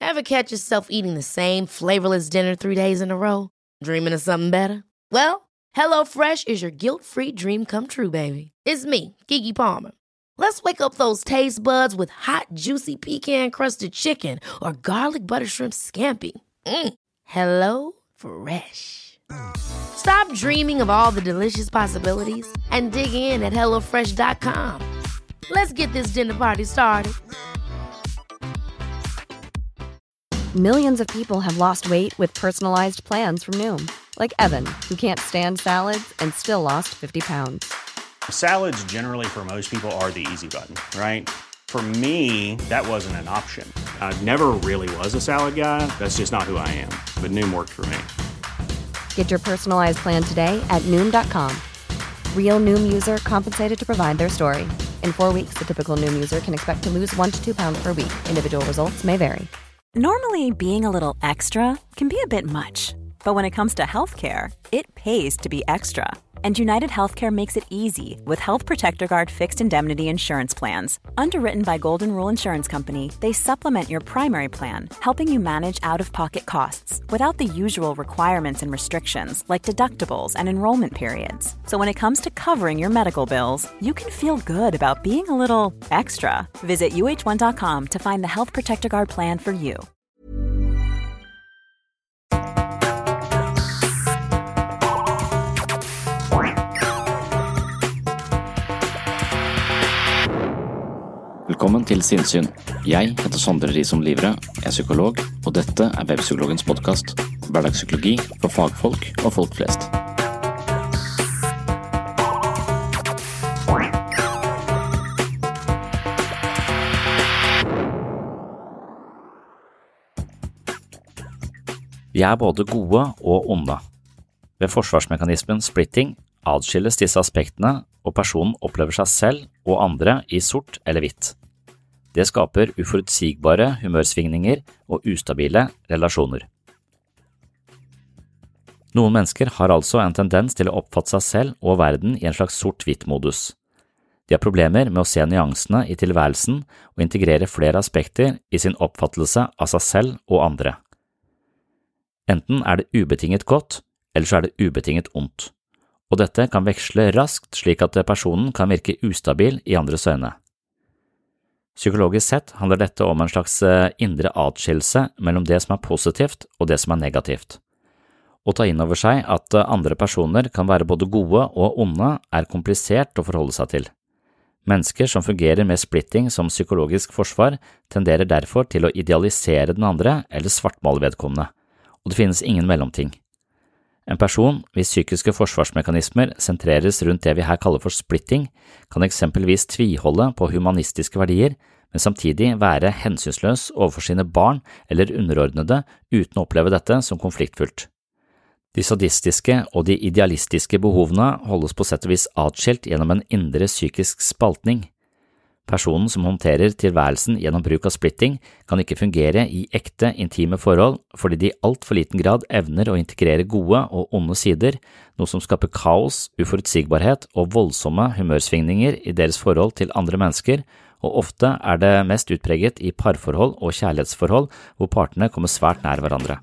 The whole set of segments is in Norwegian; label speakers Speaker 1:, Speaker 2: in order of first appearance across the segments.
Speaker 1: Ever catch yourself eating the same flavorless dinner 3 days in a row? Dreaming of something better? Well, HelloFresh is your guilt-free dream come true, baby. It's me, Keke Palmer. Let's wake up those taste buds with hot, juicy pecan-crusted chicken or garlic butter shrimp scampi. Hello Fresh. Stop dreaming of all the delicious possibilities and dig in at HelloFresh.com. Let's get this dinner party started.
Speaker 2: Millions of people have lost weight with personalized plans from Noom. Like Evan, who can't stand salads and still lost 50 pounds.
Speaker 3: Salads generally for most people are the easy button, right? For me, that wasn't an option. I never really was a salad guy. That's just not who I am. But Noom worked for me.
Speaker 2: Get your personalized plan today at Noom.com. Real Noom user compensated to provide their story. In 4 weeks, the typical Noom user can expect to lose 1 to 2 pounds per week. Individual results may vary.
Speaker 4: Normally, being a little extra can be a bit much. But when it comes to healthcare, it pays to be extra. And United Healthcare makes it easy with Health Protector Guard fixed indemnity insurance plans. Underwritten by Golden Rule Insurance Company, they supplement your primary plan, helping you manage out-of-pocket costs without the usual requirements and restrictions like deductibles and enrollment periods. So when it comes to covering your medical bills, you can feel good about being a little extra. Visit uh1.com to find the Health Protector Guard plan for you.
Speaker 5: Velkommen til Sinnsyn. Jeg heter Sondre Risom Livre, jeg er psykolog, og dette er Webpsykologens podcast. Hverdagspsykologi for fagfolk og folk flest. Vi er både gode og onde. Ved forsvarsmekanismen splitting adskilles disse aspektene, og personen opplever seg selv og andre i sort eller hvitt. Det skaper uforutsigbare humørsvingninger og ustabile relasjoner. Noen mennesker har altså en tendens til å oppfatte seg selv og verden i en slags sort-hvitt-modus. De har problemer med å se nyansene i tilværelsen og integrere flere aspekter i sin oppfattelse av seg selv og andre. Enten er det ubetinget godt, eller så er det ubetinget ondt. Og dette kan veksle raskt slik at personen kan virke ustabil i andres øyne. Psykologisk sett handler dette om en slags indre atskillelse mellom det som er positivt og det som er negativt. Å ta inn over seg at andre personer kan være både gode og onde er komplisert å forholde seg til. Mennesker som fungerer med splitting som psykologisk forsvar tenderer derfor til å idealisere den andre eller svartmale vedkommende, og det finnes ingen mellomting. En person hvis psykiske forsvarsmekanismer sentreres rundt det vi her kaller for splitting, kan eksempelvis tviholde på humanistiske verdier, men samtidig være hensynsløs overfor sine barn eller underordnede uten å oppleve dette som konfliktfullt. De sadistiske og de idealistiske behovene holdes på sett og vis atskilt gjennom en indre psykisk spaltning. Personen som håndterer tilværelsen gjennom bruk av splitting kan ikke fungere i ekte, intime forhold fordi de i alt for liten grad evner å integrere gode og onde sider, noe som skaper kaos, uforutsigbarhet og voldsomme humørsvingninger i deres forhold til andre mennesker, og ofte er det mest utpreget i parforhold og kjærlighetsforhold hvor partene kommer svært nær hverandre.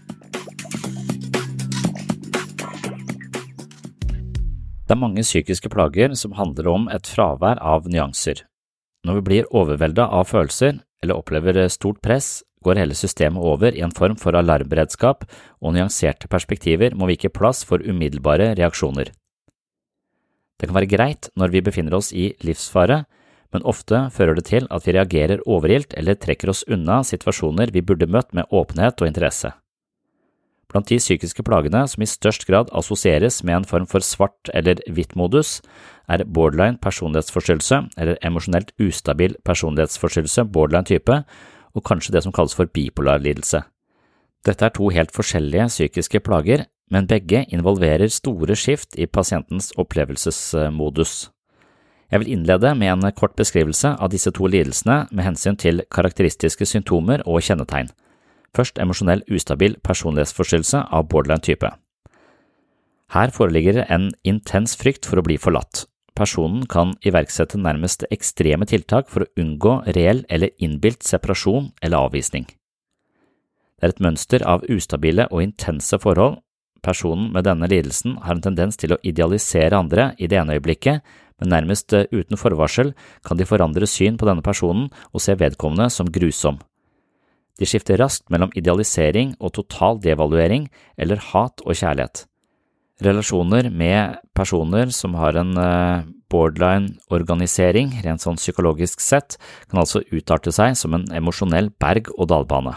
Speaker 5: Det er mange psykiske plager som handler om et fravær av nyanser. Når vi blir overveldet av følelser eller opplever stort press, går hele systemet over i en form for alarmberedskap, og nyanserte perspektiver må vike plass for umiddelbare reaksjoner. Det kan være greit når vi befinner oss i livsfare, men ofte fører det til at vi reagerer overilt eller trekker oss unna situasjoner vi burde møtt med åpenhet og interesse. Blant de psykiske plagene som i størst grad assosieres med en form for svart- eller hvitt-modus, er borderline personlighetsforstyrrelse eller emosjonelt ustabil personlighetsforstyrrelse borderline-type, og kanskje det som kalles for bipolar lidelse. Dette er to helt forskjellige psykiske plager, men begge involverer store skift i pasientens opplevelsesmodus. Jeg vil innlede med en kort beskrivelse av disse to lidelsene med hensyn til karakteristiske symptomer og kjennetegn. Først emosjonell ustabil personlighetsforstyrrelse av borderline-type. Her foreligger en intens frykt for å bli forlatt. Personen kan iverksette nærmest ekstreme tiltak for å unngå reell eller innbilt separasjon eller avvisning. Det er et mønster av ustabile og intense forhold. Personen med denne lidelsen har en tendens til å idealisere andre i det ene øyeblikket, men nærmest uten forvarsel kan de forandre syn på denne personen og se vedkommende som grusom. De skifter raskt mellom idealisering og total devaluering eller hat og kjærlighet. Relasjoner med personer som har en borderline-organisering, rent sånn psykologisk sett, kan altså utarte seg som en emosjonell berg-og-dalbane.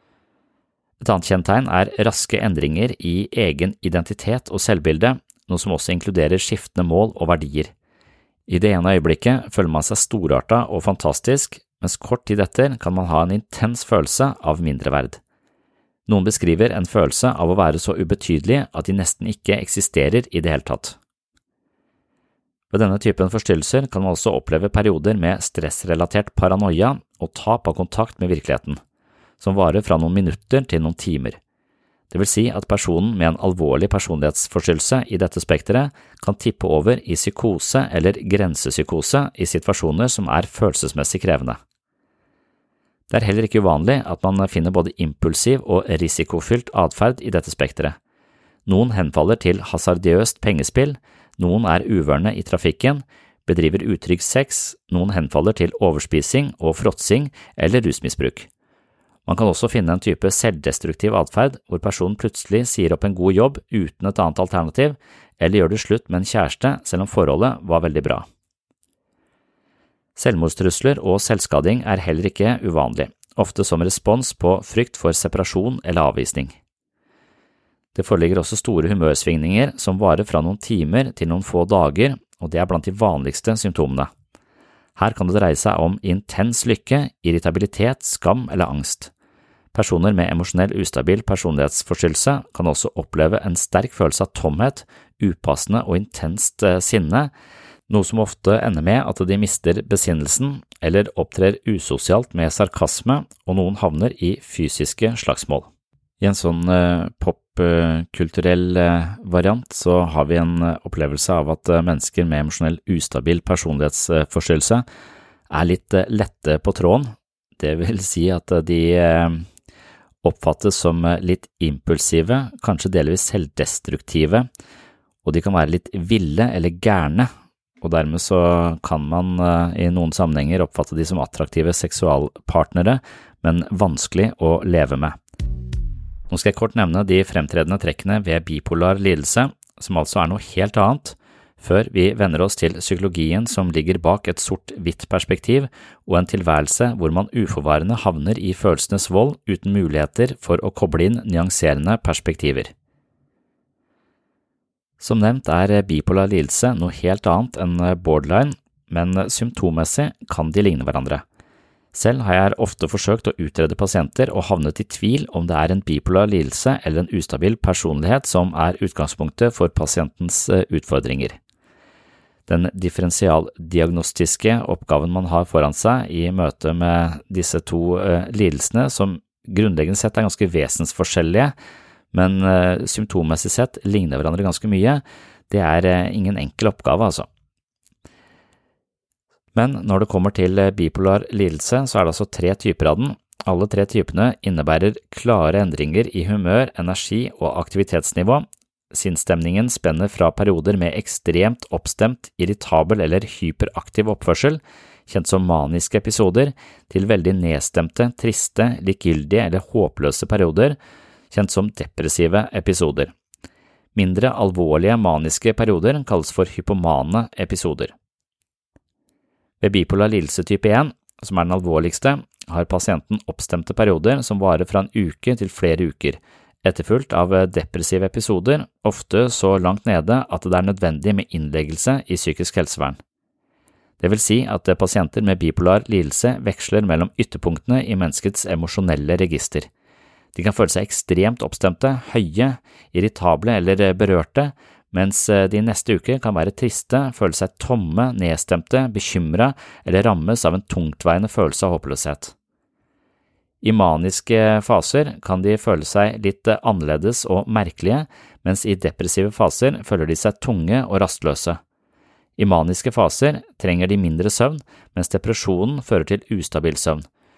Speaker 5: Et annet kjennetegn er raske endringer i egen identitet og selvbilde, noe som også inkluderer skiftende mål og verdier. I det ene øyeblikket føler man seg storartet og fantastisk, mens kort tid etter kan man ha en intens følelse av mindreverd. Noen beskriver en følelse av å være så ubetydelig at de nesten ikke eksisterer i det hele tatt. Ved denne typen forstyrrelser kan man også oppleve perioder med stressrelatert paranoia og tap av kontakt med virkeligheten, som varer fra noen minutter til noen timer. Det vil si at personen med en alvorlig personlighetsforstyrrelse i dette spekteret kan tippe over i psykose eller grensepsykose i situasjoner som er følelsesmessig krevende. Det er heller ikke uvanlig at man finner både impulsiv og risikofylt atferd i dette spekteret. Noen henfaller til hasardiøst pengespill, noen er uvørne i trafikken, bedriver utrygg sex, noen henfaller til overspising og fråtsing eller rusmisbruk. Man kan også finne en type selvdestruktiv atferd hvor personen plutselig sier opp en god jobb uten et annet alternativ, eller gjør det slutt med en kjæreste selv om forholdet var veldig bra. Selvmordstrusler og selvskading er heller ikke uvanlig, ofte som respons på frykt for separasjon eller avvisning. Det foreligger også store humørsvingninger som varer fra noen timer til noen få dager, og det er blant de vanligste symptomene. Her kan det dreie seg om intens lykke, irritabilitet, skam eller angst. Personer med emosjonell ustabil personlighetsforstyrrelse kan også oppleve en sterk følelse av tomhet, upassende og intenst sinne, noe som ofte ender med at de mister besinnelsen eller opptrer usosialt med sarkasme, og noen havner i fysiske slagsmål. I en sånn popkulturell variant så har vi en opplevelse av at mennesker med emosjonell ustabil personlighetsforstyrrelse er litt lette på tråden. Det vil si at de oppfattes som litt impulsive, kanskje delvis selvdestruktive, og de kan være litt ville eller gærne, og dermed så kan man i noen sammenhenger oppfatte de som attraktive seksualpartnere, men vanskelig å leve med. Nå skal jeg kort nevne de fremtredende trekkene ved bipolar lidelse, som altså er noe helt annet, før vi vender oss til psykologien som ligger bak et sort-hvitt perspektiv og en tilværelse hvor man uforvarende havner i følelsenes vold uten muligheter for å koble inn nyanserende perspektiver. Som nevnt er bipolar lidelse noe helt annet enn borderline, men symptommessig kan de ligne hverandre. Selv har jeg ofte forsøkt å utrede pasienter og havnet i tvil om det er en bipolar lidelse eller en ustabil personlighet som er utgangspunktet for pasientens utfordringer. Den differensialdiagnostiske oppgaven man har foran seg i møte med disse to lidelsene, som grunnleggende sett er ganske vesensforskjellige, men symptommessig sett ligner hverandre ganske mye, det er ingen enkel oppgave altså. Men når det kommer til bipolar lidelse, så er det altså 3 typer av den. Alle 3 typene innebærer klare endringer i humør, energi og aktivitetsnivå. Sinnsstemningen spenner fra perioder med ekstremt oppstemt, irritabel eller hyperaktiv oppførsel, kjent som maniske episoder, til veldig nedstemte, triste, likegyldige eller håpløse perioder, kjent som depressive episoder. Mindre alvorlige maniske perioder kalles for hypomane episoder. Ved bipolar lidelse type 1, som er den alvorligste, har pasienten oppstemte perioder som varer fra en uke til flere uker, etterfulgt av depressive episoder, ofte så langt nede at det er nødvendig med innleggelse i psykisk helsevern. Det vil si at pasienter med bipolar lidelse veksler mellom ytterpunktene i menneskets emosjonelle register. De kan føle seg ekstremt oppstemte, høye, irritable eller berørte, mens de neste uke kan være triste, føle seg tomme, nedstemte, bekymret eller rammes av en tungtveiende følelse av håpløshet. I maniske faser kan de føle seg litt annerledes og merkelige, mens i depressive faser føler de seg tunge og rastløse. I maniske faser trenger de mindre søvn, mens depresjonen fører til ustabil søvn.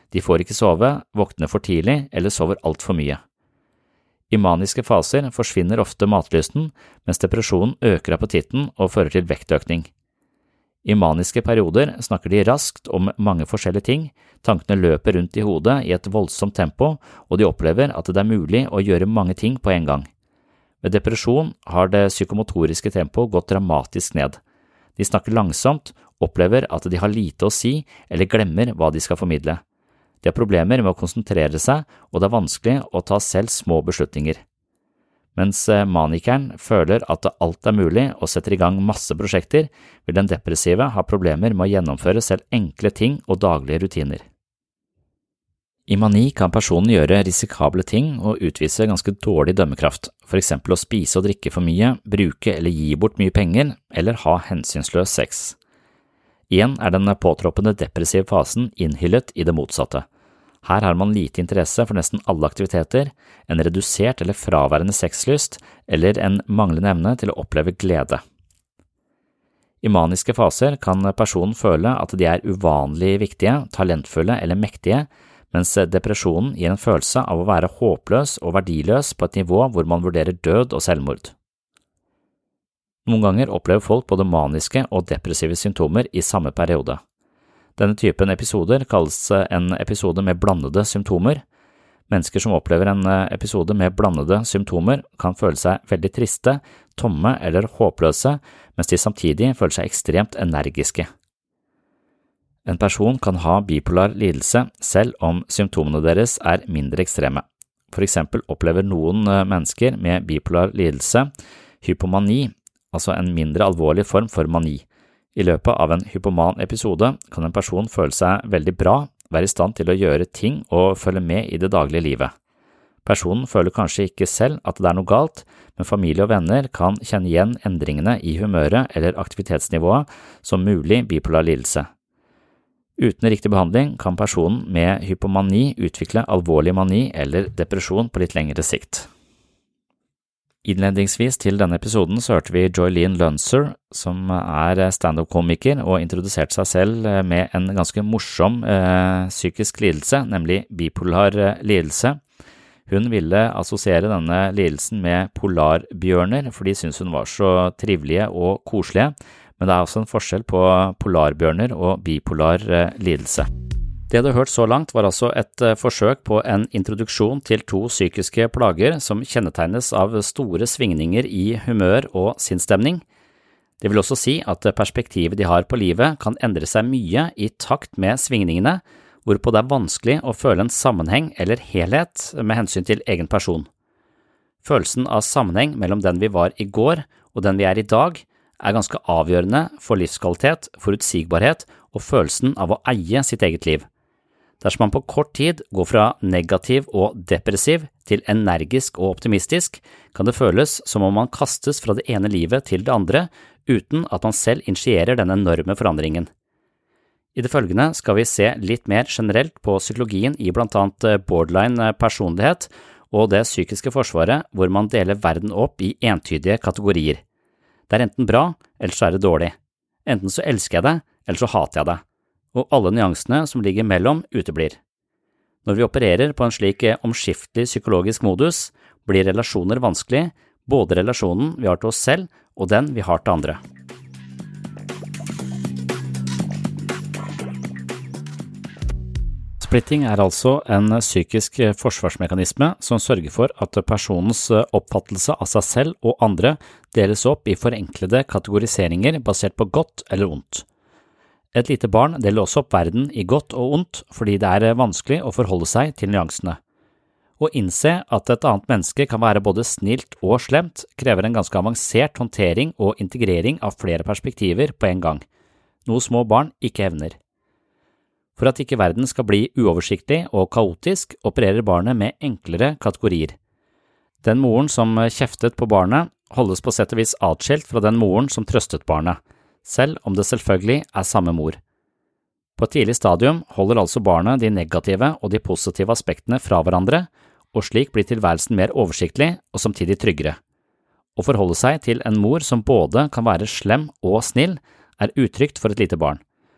Speaker 5: De får ikke sove, våkner for tidlig eller sover alt for mye. I maniske faser forsvinner ofte matlysten, mens depresjonen øker appetitten og fører til vektøkning. I maniske perioder snakker de raskt om mange forskjellige ting, tankene løper rundt i hodet i et voldsomt tempo, og de opplever at det er mulig å gjøre mange ting på en gang. Ved depresjon har det psykomotoriske tempoet gått dramatisk ned. De snakker langsomt, opplever at de har lite å si eller glemmer hva de skal formidle. De har problemer med å konsentrere seg, og det er vanskelig å ta selv små beslutninger. Mens manikeren føler at alt er mulig og setter i gang masse prosjekter, vil den depressive ha problemer med å gjennomføre selv enkle ting og daglige rutiner. I mani kan personen gjøre risikable ting og utvise ganske dårlig dømmekraft, for eksempel å spise og drikke for mye, bruke eller gi bort mye penger, eller ha hensynsløs sex. Igjen er den påtroppende depressive fasen innhyllet i det motsatte. Her har man lite interesse for nesten alle aktiviteter, en redusert eller fraværende sexlyst, eller en manglende evne til å oppleve glede. I maniske faser kan personen føle at de er uvanlig viktige, talentfulle eller mektige, mens depresjonen gir en følelse av å være håpløs og verdiløs på et nivå hvor man vurderer død og selvmord. Noen ganger opplever folk både maniske og depressive symptomer i samme periode. Denne typen episoder kalles en episode med blandede symptomer. Mennesker som opplever en episode med blandede symptomer kan føle seg veldig triste, tomme eller håpløse, mens de samtidig føler seg ekstremt energiske. En person kan ha bipolar lidelse selv om symptomene deres er mindre ekstreme. For eksempel opplever noen mennesker med bipolar lidelse hypomani, altså en mindre alvorlig form for mani. I løpet av en hypoman episode kan en person føle seg veldig bra, være i stand til å gjøre ting og følge med i det daglige livet. Personen føler kanskje ikke selv at det er noe galt, men familie og venner kan kjenne igjen endringene i humøret eller aktivitetsnivået som mulig bipolar lidelse. Uten riktig behandling kan personen med hypomani utvikle alvorlig mani eller depresjon på litt lengre sikt. Innledningsvis til denne episoden så hørte vi Joylene Lunser, som er stand-up-komiker og introduserte seg selv med en ganske morsom psykisk lidelse, nemlig bipolar lidelse. Hun ville assosiere denne lidelsen med polarbjørner, for de syntes hun var så trivelige og koselige, men det er også en forskjell på polarbjørner og bipolar lidelse. Det du har hørt så langt var altså et forsøk på en introduksjon til to psykiske plager som kjennetegnes av store svingninger i humør og sinnsstemning. Det vil også si at perspektivet de har på livet kan endre seg mye i takt med svingningene, hvorpå det er vanskelig å føle en sammenheng eller helhet med hensyn til egen person. Følelsen av sammenheng mellom den vi var i går og den vi er i dag er ganske avgjørende for livskvalitet, forutsigbarhet og følelsen av å eie sitt eget liv. Dersom man på kort tid går fra negativ og depressiv til energisk og optimistisk, kan det føles som om man kastes fra det ene livet til det andre, uten at man selv initierer denne enorme forandringen. I det følgende skal vi se litt mer generelt på psykologien i blant annet borderline personlighet og det psykiske forsvaret hvor man deler verden opp i entydige kategorier. Det er enten bra, eller så er det dårlig. Enten så elsker jeg det, eller så hater jeg det. Og alle nyansene som ligger mellom uteblir. Når vi opererer på en slik omskiftelig psykologisk modus, blir relasjoner vanskelig, både relasjonen vi har til oss selv og den vi har til andre. Splitting er altså en psykisk forsvarsmekanisme som sørger for at personens oppfattelse av seg selv og andre deles opp i forenklede kategoriseringer basert på godt eller ondt. Et lite barn deler også opp verden i godt og ondt fordi det er vanskelig å forholde seg til nyansene. Å innse at et annet menneske kan være både snilt og slemt krever en ganske avansert håndtering og integrering av flere perspektiver på en gang, noe små barn ikke evner. For at ikke verden skal bli uoversiktlig og kaotisk, opererer barnet med enklere kategorier. Den moren som kjeftet på barnet holdes på sett og vis atskilt fra den moren som trøstet barnet, selv om det selvfølgelig er samme mor. På et tidlig stadium holder altså barnet de negative og de positive aspektene fra hverandre, og slik blir tilværelsen mer oversiktlig og samtidig tryggere. Å forholde seg til en mor som både kan være slem og snill er utrygt for et lite barn,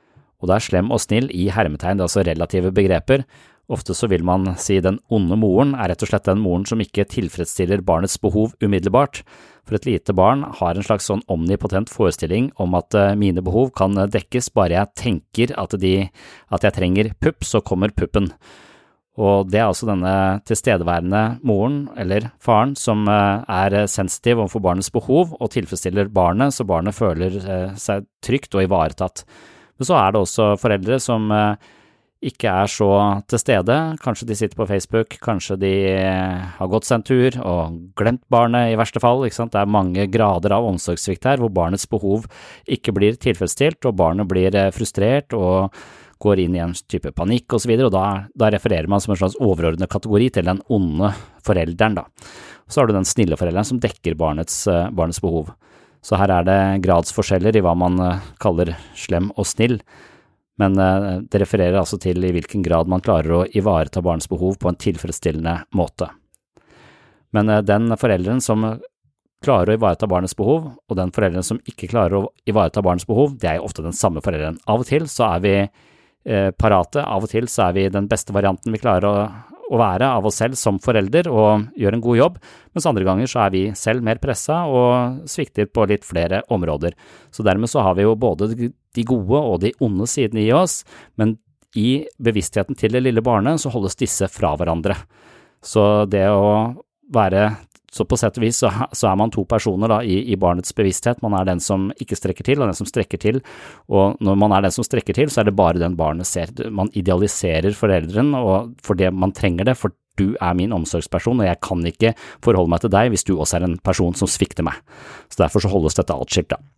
Speaker 5: Og da slem og snill i hermetegn, det er altså relative begreper. Ofte så vil man si den onde moren er rett og slett den moren som ikke tilfredsstiller barnets behov umiddelbart. For et lite barn har en slags sånn omnipotent forestilling om at mine behov kan dekkes bare jeg tenker at jeg trenger pupp, så kommer puppen. Og det er altså denne tilstedeværende moren eller faren som er sensitiv overfor barnets behov og tilfredsstiller barnet, så barnet føler seg trygt og ivaretatt. Men så er det også foreldre som ikke er så til stede. Kanskje de sitter på Facebook, kanskje de har gått seg en tur og glemt barnet i verste fall, ikke sant? Det er mange grader av omsorgssvikt her, hvor barnets behov ikke blir tilfredsstilt, og barnet blir frustrert og går inn i en type panikk og så videre, og da refererer man som en slags overordnet kategori til den onde forelderen da. Så har du den snille forelderen som dekker barnets behov. Så her er det gradsforskjeller i hva man kaller slem og snill, men det refererer altså til i hvilken grad man klarer å ivareta barnets behov på en tilfredsstillende måte. Men den forelderen som klarer å ivareta barnets behov, og den forelderen som ikke klarer å ivareta barnets behov, det er jo ofte den samme forelderen. Av og til så er vi parate, av og til så er vi den beste varianten vi klarer å være av oss selv som forelder og gjør en god jobb, mens andre ganger så er vi selv mer presset og svikter på litt flere områder. Så dermed så har vi jo både de gode og de onde sidene i oss, men i bevisstheten til det lille barnet så holdes disse fra hverandre. Så det å være Så på sett og vis så er man to personer da i barnets bevissthet. Man er den som ikke strekker til, og den som strekker til. Og når man er den som strekker til, så er det bare den barnet ser. Man idealiserer foreldren, og fordi man trenger det, for du er min omsorgsperson, og jeg kan ikke forholde meg til deg hvis du også er en person som svikter meg. Så derfor så holdes dette atskilt da.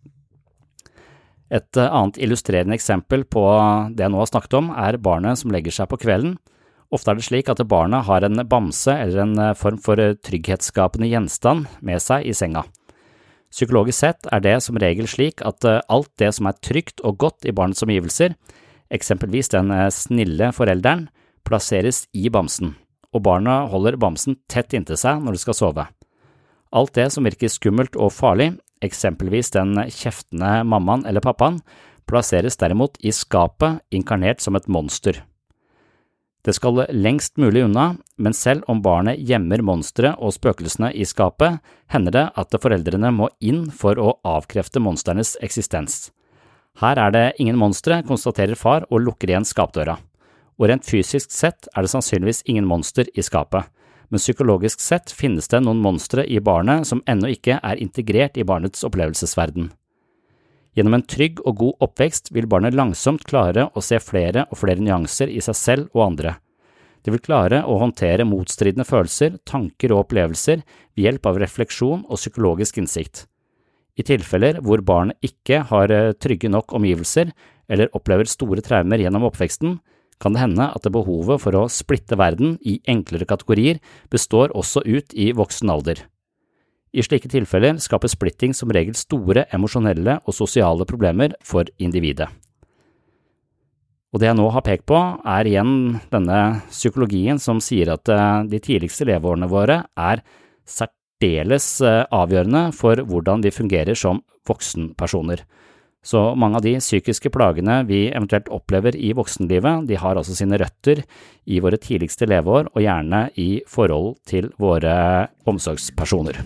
Speaker 5: Et annet illustrerende eksempel på det jeg nå har snakket om, er barnet som legger seg på kvelden. Ofte er det slik at barnet har en bamse eller en form for trygghetsskapende gjenstand med seg i senga. Psykologisk sett er det som regel slik at alt det som er trygt og godt i barnets omgivelser, eksempelvis den snille forelderen, plasseres i bamsen, og barnet holder bamsen tett inntil seg når det skal sove. Alt det som virker skummelt og farlig, eksempelvis den kjeftende mammaen eller pappaen, plasseres derimot i skapet inkarnert som et monster. Det skal lengst mulig unna, men selv om barnet gjemmer monstre og spøkelsene i skapet, hender det at foreldrene må inn for å avkrefte monsternes eksistens. Her er det ingen monstre, konstaterer far og lukker igjen skapdøra. Og rent fysisk sett er det sannsynligvis ingen monster i skapet, men psykologisk sett finnes det noen monstre i barnet som ennå ikke er integrert i barnets opplevelsesverden. Gjennom en trygg og god oppvekst vil barnet langsomt klare å se flere og flere nyanser i seg selv og andre. Det vil klare å håndtere motstridende følelser, tanker og opplevelser ved hjelp av refleksjon og psykologisk innsikt. I tilfeller hvor barnet ikke har trygge nok omgivelser eller opplever store traumer gjennom oppveksten, kan det hende at behovet for å splitte verden i enklere kategorier består også ut i voksen alder. I slike tilfeller skaper splitting som regel store emosjonelle og sosiale problemer for individet. Og det jeg nå har pekt på er igjen denne psykologien som sier at de tidligste leveårene våre er særdeles avgjørende for hvordan vi fungerer som voksenpersoner. Så mange av de psykiske plagene vi eventuelt opplever i voksenlivet, de har altså sine røtter i våre tidligste leveår og gjerne i forhold til våre omsorgspersoner.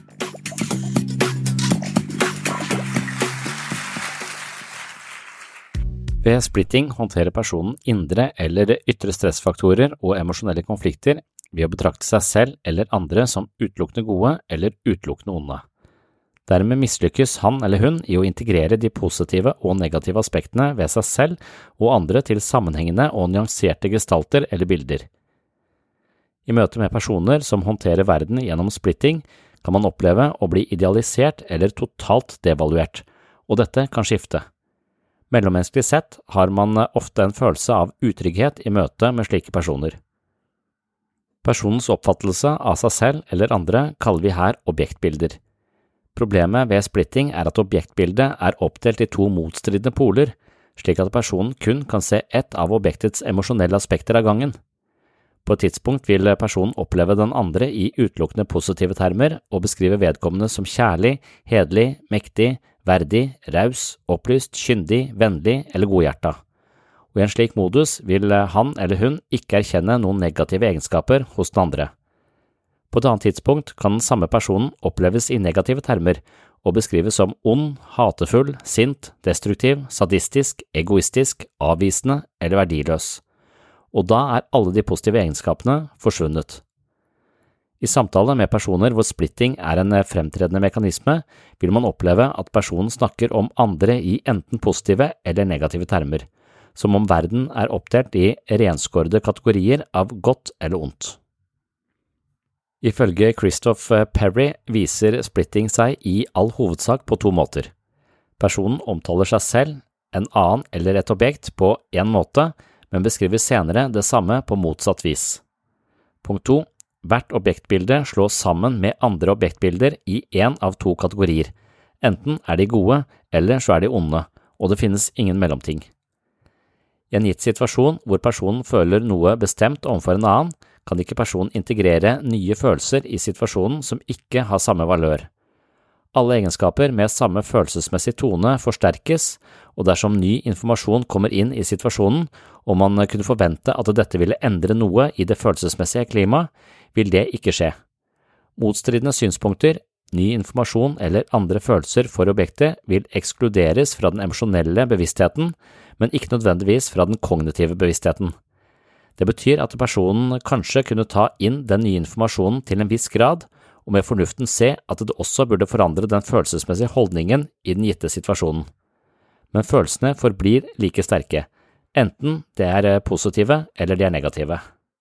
Speaker 5: Ved splitting håndterer personen indre eller ytre stressfaktorer og emosjonelle konflikter ved å betrakte seg selv eller andre som utelukkende gode eller utelukkende onde. Dermed mislykkes han eller hun i å integrere de positive og negative aspektene ved seg selv og andre til sammenhengende og nyanserte gestalter eller bilder. I møte med personer som håndterer verden gjennom splitting, kan man oppleve å bli idealisert eller totalt devaluert, og dette kan skifte. Mellommenneskelig sett har man ofte en følelse av utrygghet i møte med slike personer. Personens oppfattelse av seg selv eller andre kaller vi her objektbilder. Problemet ved splitting er at objektbildet er oppdelt i to motstridende poler, slik at personen kun kan se ett av objektets emosjonelle aspekter av gangen. På et tidspunkt vil personen oppleve den andre i utelukkende positive termer og beskrive vedkommende som kjærlig, hederlig, mektig, verdig, raus, opplyst, kyndig, vennlig eller godhjerta. og I en slik modus vil han eller hun ikke erkjenne noen negative egenskaper hos den andre. På et annet tidspunkt kan den samme personen oppleves I negative termer og beskrives som ond, hatefull, sint, destruktiv, sadistisk, egoistisk, avvisende eller verdiløs. Og da alle de positive egenskapene forsvunnet. I samtale med personer hvor splitting en fremtredende mekanisme, vil man oppleve at personen snakker om andre I enten positive eller negative termer, som om verden oppdelt I renskårede kategorier av godt eller ondt. Ifølge Christopher Perry viser splitting seg I all hovedsak på to måter. Personen omtaler seg selv, en annen eller et objekt på en måte, men beskriver senere det samme på motsatt vis. Punkt 2. Hvert objektbilde slås sammen med andre objektbilder I en av to kategorier. Enten de gode, eller så de onde, og det finnes ingen mellomting. I en gitt situasjon hvor personen føler noe bestemt overfor en annen, kan ikke personen integrere nye følelser I situasjonen som ikke har samme valør. Alle egenskaper med samme følelsesmessig tone forsterkes, og dersom ny informasjon kommer inn I situasjonen, og man kunne forvente at dette ville endre noe I det følelsesmessige klimaet, vil det ikke skje. Motstridende synspunkter, ny informasjon eller andre følelser for objektet vil ekskluderes fra den emosjonelle bevisstheten, men ikke nødvendigvis fra den kognitive bevisstheten. Det betyr at personen kanskje kunne ta inn den nye informasjonen til en viss grad, og med fornuften se at det også burde forandre den følelsesmessige holdningen I den gitte situasjonen. Men følelsene forblir like sterke, enten det positive eller de negative.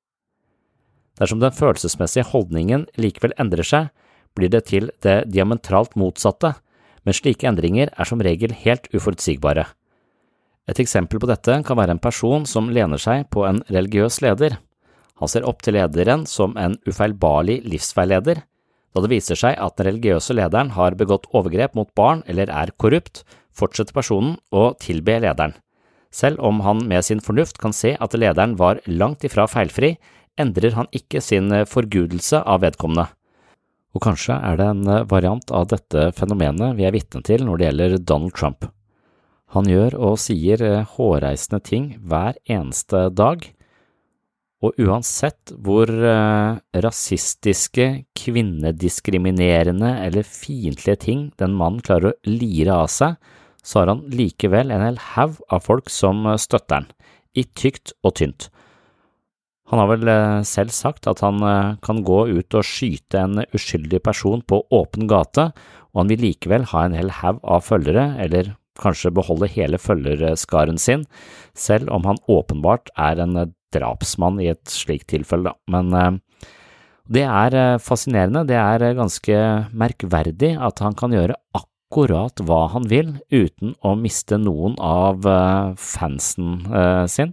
Speaker 5: Dersom den følelsesmessige holdningen likevel endrer seg, blir det til det diametralt motsatte, men slike endringer som regel helt uforutsigbare. Et eksempel på dette kan være en person som lener seg på en religiøs leder. Han ser opp til lederen som en ufeilbarlig livsveileder. Da det viser seg at den religiøse lederen har begått overgrep mot barn eller korrupt, fortsetter personen å tilbe lederen. Selv om han med sin fornuft kan se at lederen var langt ifra feilfri, endrer han ikke sin forgudelse av vedkommende. Og kanskje det en variant av dette fenomenet vi vitne til når det gjelder Donald Trump. Han gjør og sier hårreisende ting hver eneste dag, og uansett hvor rasistiske, kvinnediskriminerende eller fiendtlige ting den mannen klarer å lire av seg, så har han likevel en hel haug av folk som støtter han, I tykt og tynt. Han har vel selv sagt at han kan gå ut og skyte en uskyldig person på åpen gate, og han vil likevel ha en hel haug av følgere, eller kanskje beholde hele følgerskaren sin, selv om han åpenbart en drapsmann I et slikt tilfelle. Men det fascinerende, det ganske merkverdig at han kan gjøre akkurat hva han vil, uten å miste noen av fansen sin.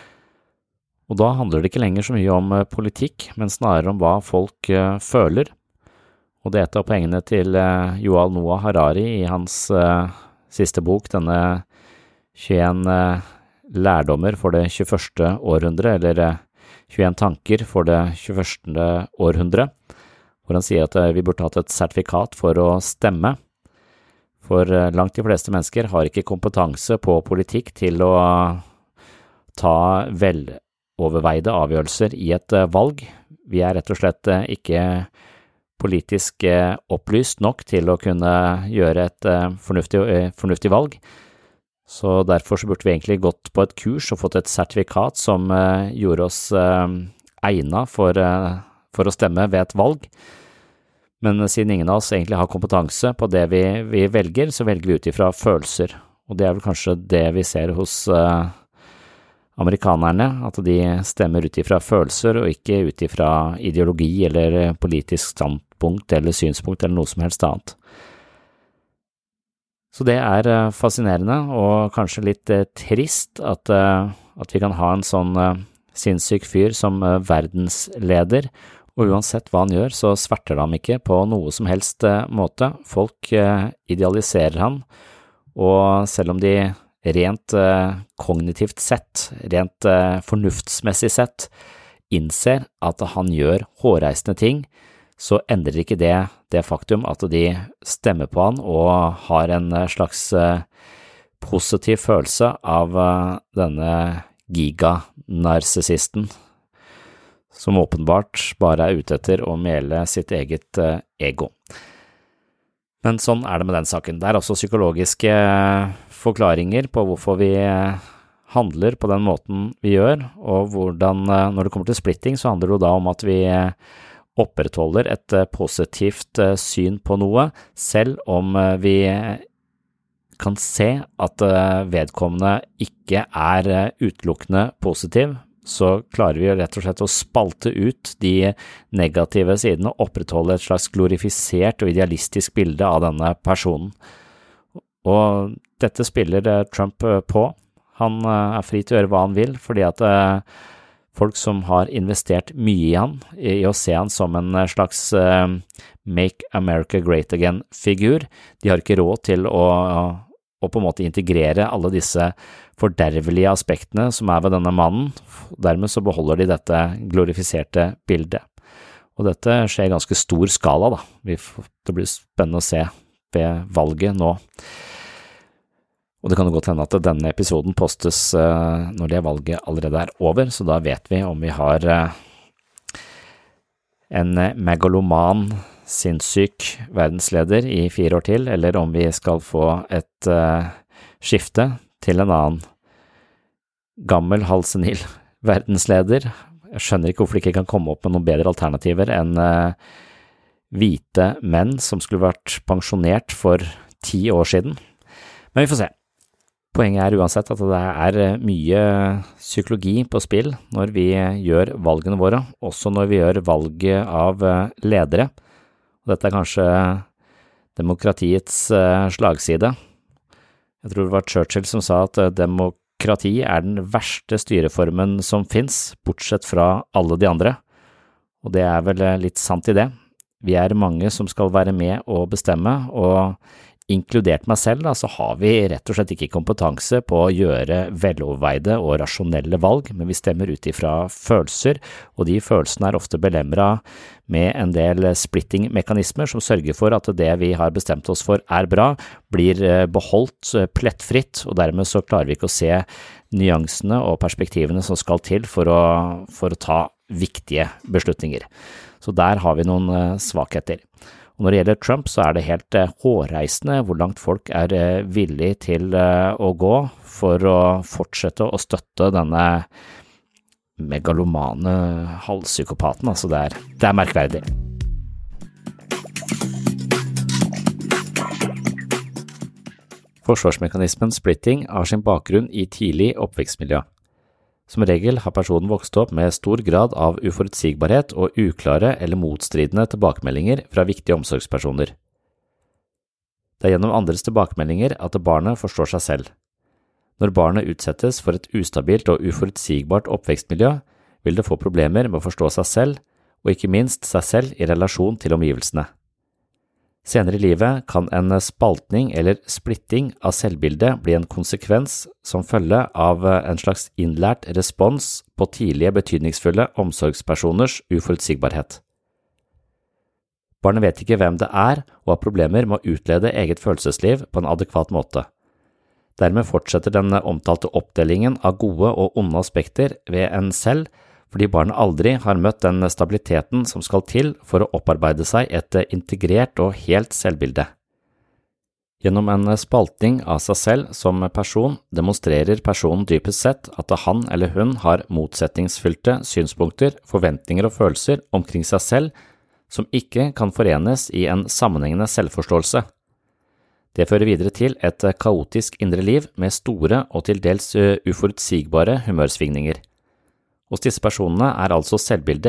Speaker 5: Og da handler det ikke lenger så mye om politikk, men snarere om hva folk føler. Og det et av poengene til Yuval Noah Harari I hans siste bok, denne 21 lærdommer for det 21. århundre, eller 21 tanker for det 21. århundre, hvor han sier at vi burde hatt et sertifikat for å stemme. For langt de fleste mennesker har ikke kompetanse på politikk til å ta veloverveide avgjørelser I et valg. Vi rett og slett ikke politisk opplyst nok til å kunne gjøre et fornuftig valg. Så derfor så burde vi egentlig gått på et kurs og fått et sertifikat som gjorde oss egnet for å stemme ved et valg. Men siden ingen av oss egentlig har kompetanse på det vi velger, så velger vi ut ifra følelser. Og det vel kanskje det vi ser hos amerikanerne, at de stemmer ut ifra følelser og ikke ut ifra ideologi eller politisk standpunkt eller synspunkt eller noe som helst annet. Så det fascinerende og kanskje litt trist at vi kan ha en sånn sinnssyk fyr som verdensleder, og uansett hva han gjør, så sverter han ikke på noe som helst måte. Folk idealiserer han, og selv om de rent kognitivt sett, rent fornuftsmessig sett, innser at han gjør hårreisende ting, så endrer ikke det faktum at de stemmer på han og har en slags positiv følelse av denne giganarsissisten, som åpenbart bare er ute etter å mele sitt eget ego. Men sånn er det med den saken. Det er også psykologiske forklaringer på hvorfor vi handler på den måten vi gjør, og hvordan, når det kommer til splitting, så handler det da om at vi opprettholder et positivt syn på noe, selv om vi kan se at vedkommende ikke er utelukkende positiv, så klarer vi rett og slett å spalte ut de negative sidene og opprettholde et slags glorifisert og idealistisk bilde av denne personen. Og dette spiller Trump på. Han er fri til å gjøre hva han vil, fordi at folk som har investert mye i han, i å se han som en slags Make America Great Again-figur, de har ikke råd til å på en måte integrere alle disse fordervelige aspektene som er ved denne mannen. Dermed så beholder de dette glorifiserte bildet. Og dette skjer i ganske stor skala da. Det blir spennende å se ved valget nå. Og det kan jo godt hende at denne episoden postes når det valget allerede er over, så da vet vi om vi har en megaloman sinnssyk verdensleder i 4 år til, eller om vi skal få et skifte til en annen gammel halvsenil verdensleder. Jeg skjønner ikke hvorfor det ikke kan komme opp med noen bedre alternativer enn hvite menn som skulle vært pensjonert for 10 år siden. Men vi får se. Poenget er uansett at det er mye psykologi på spill når vi gjør valgene våre, også når vi gjør valget av ledere. Og dette er kanskje demokratiets slagside. Jeg tror det var Churchill som sa at demokrati er den verste styreformen som finnes, bortsett fra alle de andre. Og det er vel litt sant i det. Vi er mange som skal være med og bestemme, og inkludert meg selv, så har vi rett og slett ikke kompetanse på å gjøre veloverveide og rasjonelle valg, men vi stemmer ut ifra følelser, og de følelsene er ofte belemret med en del splitting-mekanismer som sørger for at det vi har bestemt oss for er bra, blir beholdt plettfritt, og dermed så klarer vi ikke å se nyansene og perspektivene som skal til for å ta viktige beslutninger. Så der har vi noen svakheter. Og når det gjelder Trump, så er det helt hårreisende hvor langt folk er villig til å gå for å fortsette å støtte denne megalomane halvpsykopaten. Altså det er merkverdig. Forsvarsmekanismen splitting har sin bakgrunn i tidlig oppvekstmiljø. Som regel har personen vokst opp med stor grad av uforutsigbarhet og uklare eller motstridende tilbakemeldinger fra viktige omsorgspersoner. Det er gjennom andres tilbakemeldinger at barnet forstår seg selv. Når barnet utsettes for et ustabilt og uforutsigbart oppvekstmiljø, vil det få problemer med å forstå seg selv, og ikke minst seg selv i relasjon til omgivelsene. Senere i livet kan en spaltning eller splitting av selvbildet bli en konsekvens som følge av en slags innlært respons på tidlige betydningsfulle omsorgspersoners uforutsigbarhet. Barnet vet ikke hvem det er og har problemer med å utlede eget følelsesliv på en adekvat måte. Dermed fortsetter den omtalte oppdelingen av gode og onde aspekter ved en selv, fordi barnet aldri har møtt den stabiliteten som skal til for å opparbeide seg et integrert og helt selvbilde. Gjennom en spaltning av seg selv som person demonstrerer personen dypest sett at han eller hun har motsetningsfylte synspunkter, forventninger og følelser omkring seg selv som ikke kan forenes i en sammenhengende selvforståelse. Det fører videre til et kaotisk indre liv med store og til dels uforutsigbare humørsvingninger. Hos disse personene er altså selvbildet.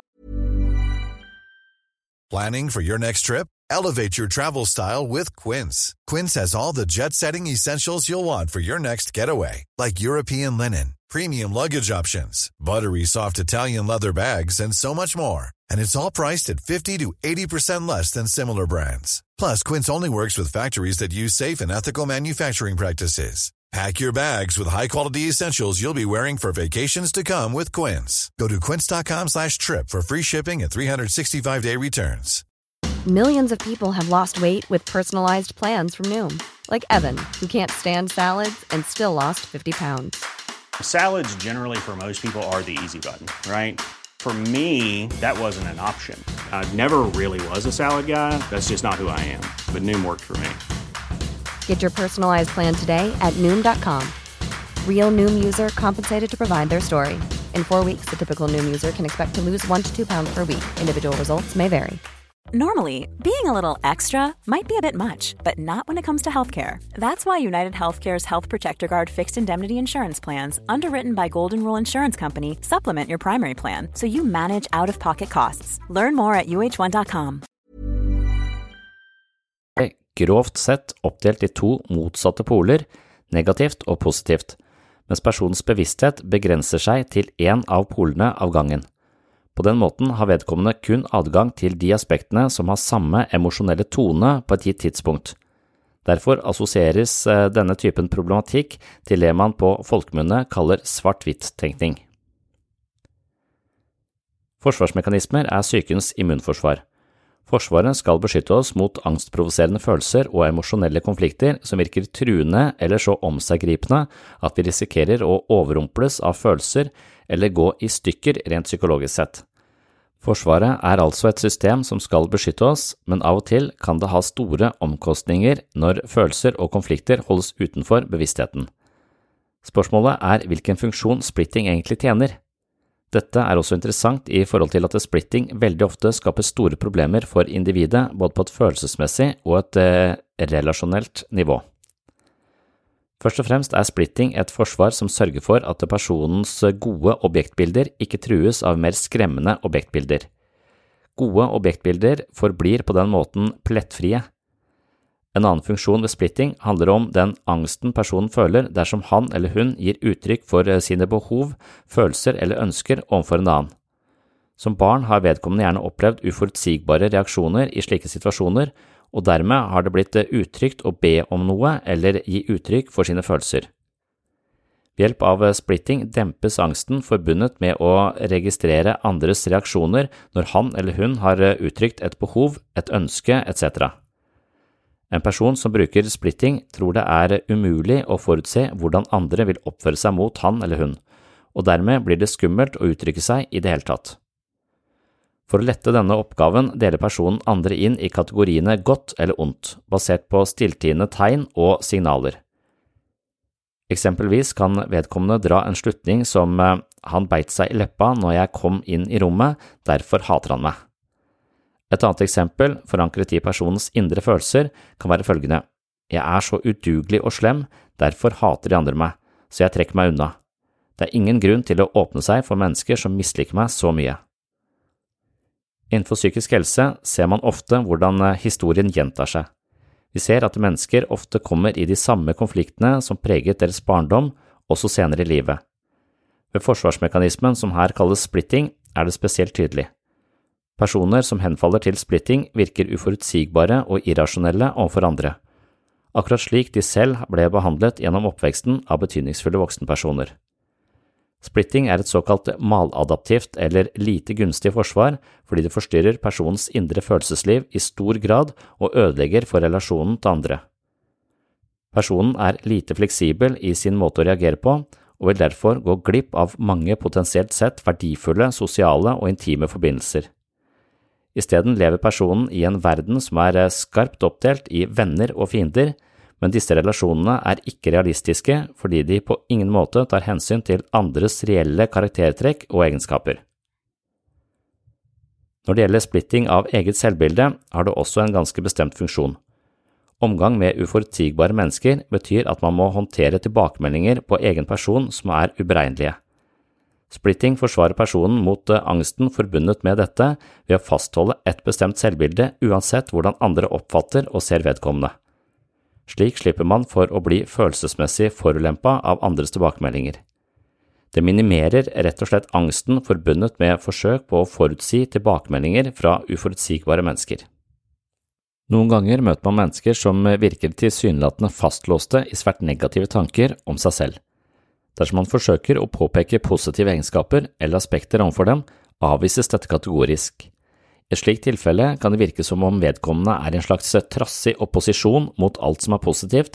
Speaker 6: Planning for your next trip? Elevate your travel style with Quince. Quince has all the jet-setting essentials you'll want for your next getaway, like European linen, premium luggage options, buttery soft Italian leather bags, and so much more. And it's all priced at 50 to 80% less than similar brands. Plus, Quince only works with factories that use safe and ethical manufacturing practices. Pack your bags with high-quality essentials you'll be wearing for vacations to come with Quince. Go to quince.com/trip for free shipping and 365-day returns.
Speaker 2: Millions of people have lost weight with personalized plans from Noom. Like Evan, who can't stand salads and still lost 50 pounds.
Speaker 3: Salads generally for most people are the easy button, right? For me, that wasn't an option. I never really was a salad guy. That's just not who I am. But Noom worked for me.
Speaker 2: Get your personalized plan today at Noom.com. Real Noom user compensated to provide their story. In 4 weeks, the typical Noom user can expect to lose 1 to 2 pounds per week. Individual results may vary.
Speaker 4: Normally, being a little extra might be a bit much, but not when it comes to healthcare. That's why United Healthcare's Health Protector Guard fixed indemnity insurance plans, underwritten by Golden Rule Insurance Company, supplement your primary plan so you manage out-of-pocket costs. Learn more at uh1.com.
Speaker 5: Grovt sett oppdelt i 2 motsatte poler, negativt og positivt, mens personens bevissthet begrenser seg til en av polene av gangen. På den måten har vedkommende kun adgang til de aspektene som har samme emosjonelle tone på et gitt tidspunkt. Derfor assosieres denne typen problematikk til det man på folkemunne kaller svart-hvitt-tenkning. Forsvarsmekanismer er psykens immunforsvar. Forsvaret skal beskytte oss mot angstprovoserende følelser og emosjonelle konflikter som virker truende eller så omseggripende at vi risikerer å overrumples av følelser eller gå i stykker rent psykologisk sett. Forsvaret er altså et system som skal beskytte oss, men av og til kan det ha store omkostninger når følelser og konflikter holdes utenfor bevisstheten. Spørsmålet er hvilken funksjon splitting egentlig tjener. Dette er også interessant i forhold til at splitting veldig ofte skaper store problemer for individet både på et følelsesmessig og et relasjonelt nivå. Først og fremst er splitting et forsvar som sørger for at personens gode objektbilder ikke trues av mer skremmende objektbilder. Gode objektbilder forblir på den måten plettfrie. En annen funksjon ved splitting handler om den angsten personen føler dersom han eller hun gir uttrykk for sine behov, følelser eller ønsker overfor en annen. Som barn har vedkommende gjerne opplevd uforutsigbare reaksjoner i slike situasjoner, og dermed har det blitt utrygt å be om noe eller gi uttrykk for sine følelser. Ved hjelp av splitting dempes angsten forbundet med å registrere andres reaksjoner når han eller hun har uttrykt et behov, et ønske, etc. En person som bruker splitting tror det er umulig å forutse hvordan andre vil oppføre seg mot han eller hun, og dermed blir det skummelt å uttrykke seg i det hele tatt. For å lette denne oppgaven deler personen andre inn i kategoriene godt eller ondt, basert på stilltiende tegn og signaler. Eksempelvis kan vedkommende dra en slutning som «han beit seg i leppa når jeg kom inn i rommet, derfor hater han meg». Et annet eksempel, forankret i personens indre følelser, kan være følgende: «Jeg er så udugelig og slem, derfor hater de andre meg, så jeg trekker meg unna. Det er ingen grunn til å åpne seg for mennesker som misliker meg så mye.» Innenfor psykisk helse ser man ofte hvordan historien gjentar seg. Vi ser at mennesker ofte kommer i de samme konfliktene som preget deres barndom, også senere i livet. Ved forsvarsmekanismen som her kalles splitting, er det spesielt tydelig. Personer som henfaller til splitting virker uforutsigbare og irrasjonelle overfor andre, akkurat slik de selv ble behandlet gjennom oppveksten av betydningsfulle voksenpersoner. Splitting er et såkalt maladaptivt eller lite gunstig forsvar fordi det forstyrrer personens indre følelsesliv i stor grad og ødelegger for relasjonen til andre. Personen er lite fleksibel i sin måte å reagere på, og vil derfor gå glipp av mange potensielt sett verdifulle sosiale og intime forbindelser. I stedet lever personen i en verden som er skarpt oppdelt i venner og fiender, men disse relasjonene er ikke realistiske fordi de på ingen måte tar hensyn til andres reelle karaktertrekk og egenskaper. Når det gjelder splitting av eget selvbilde, har det også en ganske bestemt funksjon. Omgang med uforutsigbare mennesker betyr at man må håndtere tilbakemeldinger på egen person som er uberegnelige. Splitting forsvarer personen mot angsten forbundet med dette ved å fastholde et bestemt selvbilde uansett hvordan andre oppfatter og ser vedkommende. Slik slipper man for å bli følelsesmessig forulempet av andres tilbakemeldinger. Det minimerer rett og slett angsten forbundet med forsøk på å forutsi tilbakemeldinger fra uforutsigbare mennesker. Noen ganger møter man mennesker som virker tilsynelatende fastlåste i svært negative tanker om seg selv. Dersom man forsøker å påpeke positive egenskaper eller aspekter overfor dem, avvises dette kategorisk. I et slikt tilfelle kan det virke som om vedkommende er i en slags trassig opposisjon mot alt som er positivt,